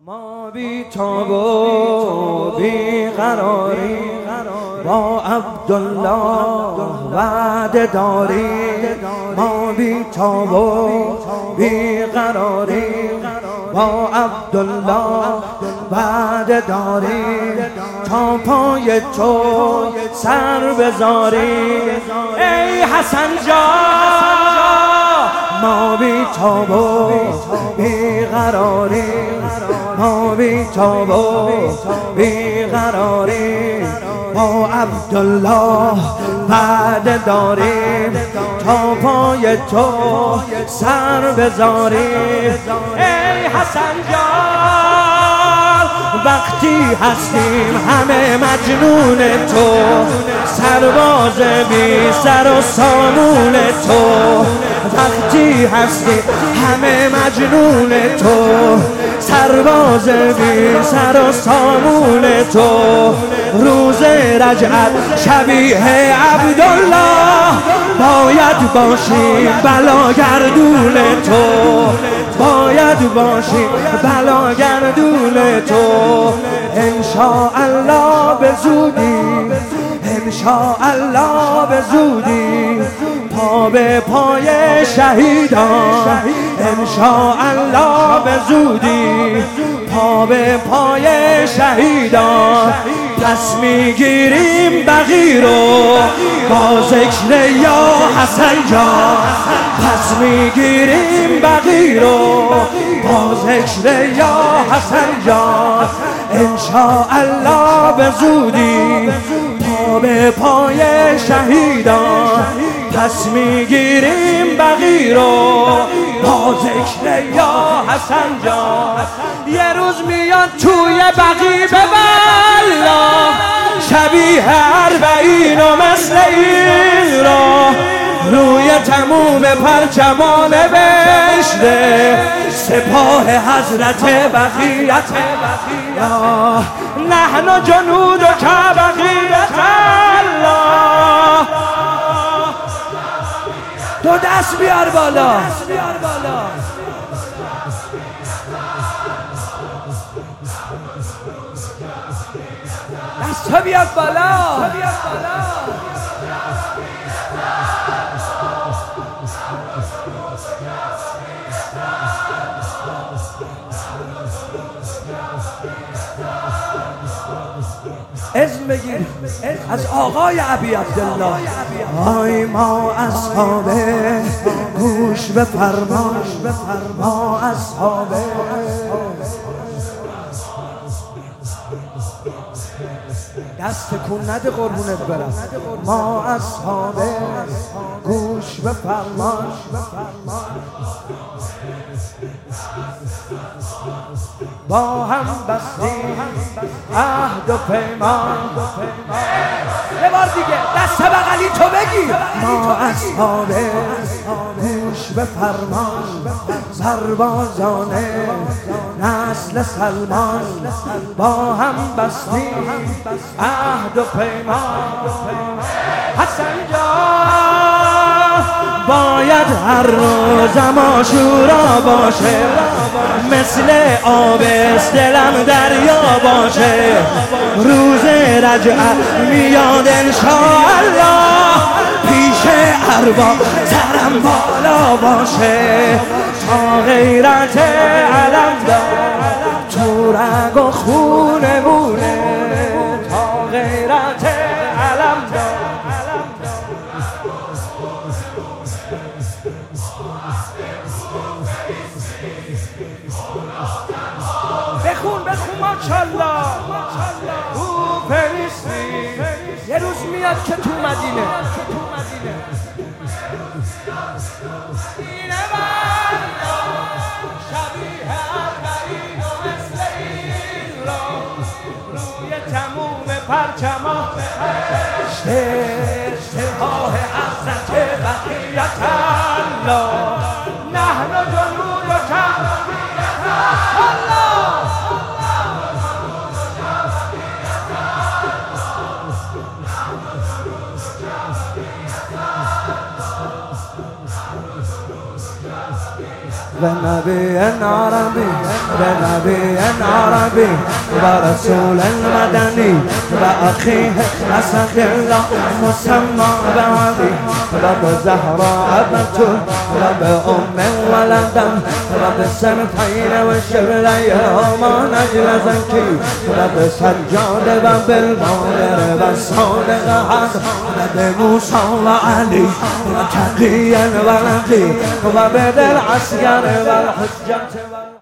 ما بی تاب و بی قراری با عبدالله وعده داریم. ما بی تاب و بی قراری با عبدالله وعده داریم. تا پای تو سر بذاریم ای حسن جان. ما بی تاب و بی قراری، ما بی تاب و بی قراری با عبدالله وعده داریم. تا پای تو سر بذاریم ای حسن جان. وقتی هستیم همه مجنون تو، سرباز بی سر و سامون تو. وقتی هستیم همه مجنون تو، سرباز بی سر و سامون تو. روز رجعت شبیه عبدالله باید باشیم بلاگردون تو، باید باشیم بلاگردون تو. انشاءالله به زودی، انشاءالله به زودی پا به پای شهیدان. انشاءالله به زودی پا به پای شهیدان. پس میگیریم بقی رو با ذکر یا حسن جان. پس میگیریم بقی رو با ذکر یا حسن جان. انشاءالله به زودی پا به پای شهیدان. پس میگیریم بقی رو با ذکر یا حسن جان. یه روز میاد توی بقی به والا شبیه اربعین و مثل این را روی تموم پرچمان نوشته سپاه حضرت بقیت. نحن جنود که بقیت الله. دو دست بیار بالا، دست بیار بالا. اسم بگیر از آقای ابی عبدالله. آی ما اصحاب گوش بفرما، ما اصحاب دست کن نده قربونت برم. ما اصحاب گوش بفرما، با هم بستیم عهد و پیمان. یه بار دیگه دست بغلی تو بگی. ما اصحاب گوش بفرمان، سربازان نسل سلمان. با هم بستیم عهد و پیمان. حسن جان باید هر روزم عاشورا باشه، مثل آب دلم دریا باشه. روز رجعت میاد انشاءالله پیش ارباب سرم بالا باشه. تا غیرت علم دار تو رگ و خونمونه، تا غیرت علم دار. بخون ماشالله او فلسطین. یه روز میاد که تو مدینه شبیه اربعین و مثل این را روی تموم پرچمان سپاه حضرت بقیت الله. نحن جنود که بقیت الله. بنبي عربي بنبي عربي ورسول المدني وأخيه أسد الله مسمى بعدي رب زهراء بتول رب أم ولدم رب السنتين والشبلين وما نجل زكي رب سجاد وبالمغرب والصادق حد رب موسى وعلي وتقيا ولدي وبدل العسكر والحجة